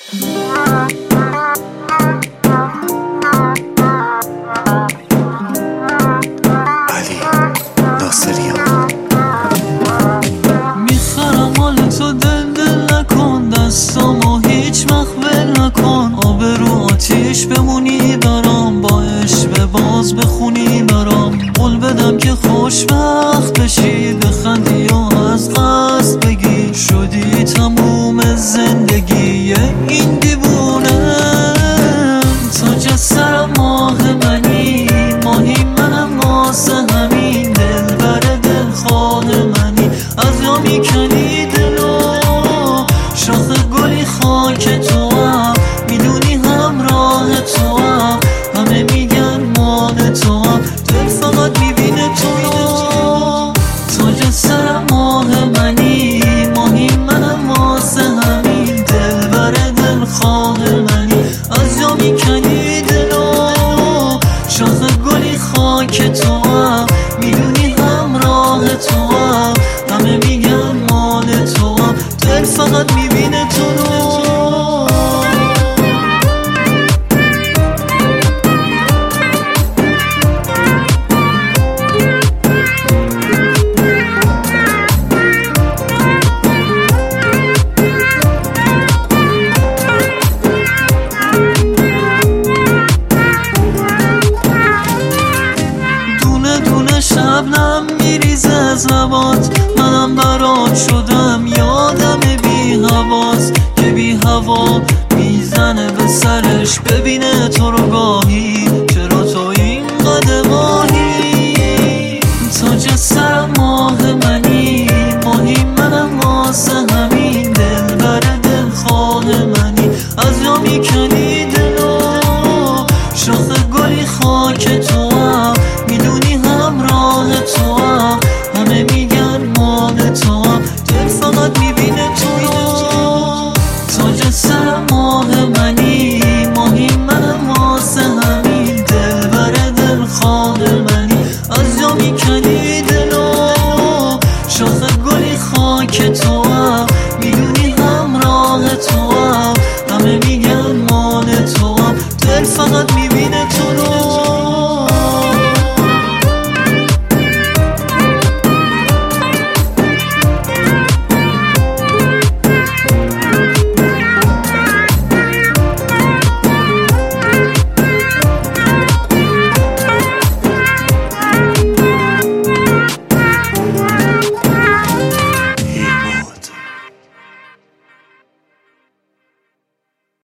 علی ناصریان. میخرم حال تو دل نکن، دستامو هیچ وقت ول نکن. آبرو آتیش بمونی برام، با عشق باز بخونی برام. قول بدم که خوشبخت بشی، بخندی و از قصد بگی شدی تموم زندگی این دیوونه. تاج سر ماه منی، ماهی منم واسه همین. دلبر دلخواه منی، از یا میکنی دلو. شاخ گلی خاک تو هم، میدونی همراه تو هم. همه میگن مال تو هم، دل فقط میبینه تو. تاج سر ماه منی، ماهی منم واسه همین. دلبر دلخواه منی، از یا میکنی دلو. شاخ گلی خاک تو هم، میدونی همراه تو هم. همه میگن مال تو هم، دل فقط میبینه تو. شبنم میریزه از لبات، منم برات شدم یادم بی هواست. که بی هوا میزنه به سرش، ببینه تو رو گاهی